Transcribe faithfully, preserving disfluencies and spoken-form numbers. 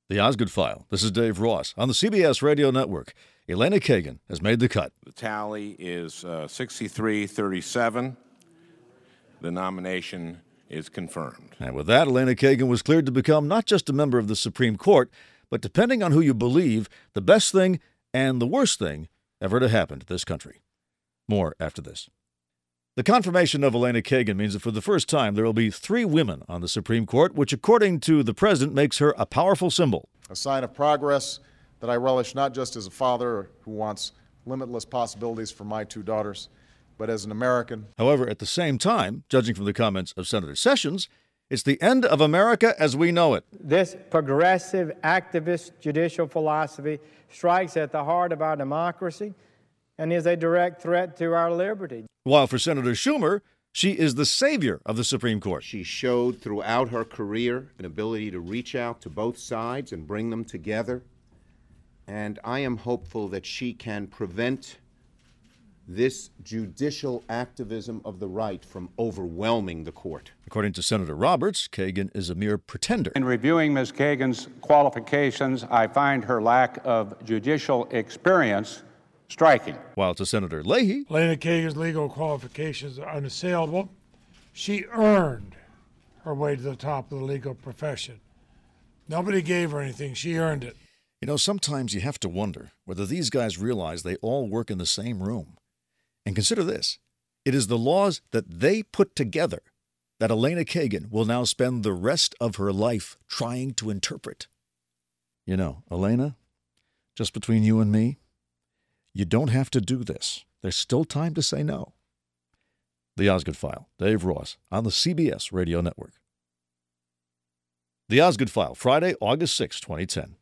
The Osgood File. This is Dave Ross. On the C B S Radio Network, Elena Kagan has made the cut. The tally is uh, sixty-three thirty-seven. The nomination is confirmed. And with that, Elena Kagan was cleared to become not just a member of the Supreme Court, but depending on who you believe, the best thing and the worst thing ever to happen to this country. More after this. The confirmation of Elena Kagan means that for the first time there will be three women on the Supreme Court, which according to the president makes her a powerful symbol. A sign of progress that I relish not just as a father who wants limitless possibilities for my two daughters, but as an American. However, at the same time, judging from the comments of Senator Sessions, it's the end of America as we know it. This progressive, activist judicial philosophy strikes at the heart of our democracy and is a direct threat to our liberty. While for Senator Schumer, she is the savior of the Supreme Court. She showed throughout her career an ability to reach out to both sides and bring them together. And I am hopeful that she can prevent this judicial activism of the right from overwhelming the court. According to Senator Roberts, Kagan is a mere pretender. In reviewing Miz Kagan's qualifications, I find her lack of judicial experience striking. While to Senator Leahy, Elena Kagan's legal qualifications are unassailable. She earned her way to the top of the legal profession. Nobody gave her anything. She earned it. You know, sometimes you have to wonder whether these guys realize they all work in the same room. And consider this. It is the laws that they put together that Elena Kagan will now spend the rest of her life trying to interpret. You know, Elena, just between you and me, you don't have to do this. There's still time to say no. The Osgood File. Dave Ross on the C B S Radio Network. The Osgood File, Friday, August sixth, twenty ten.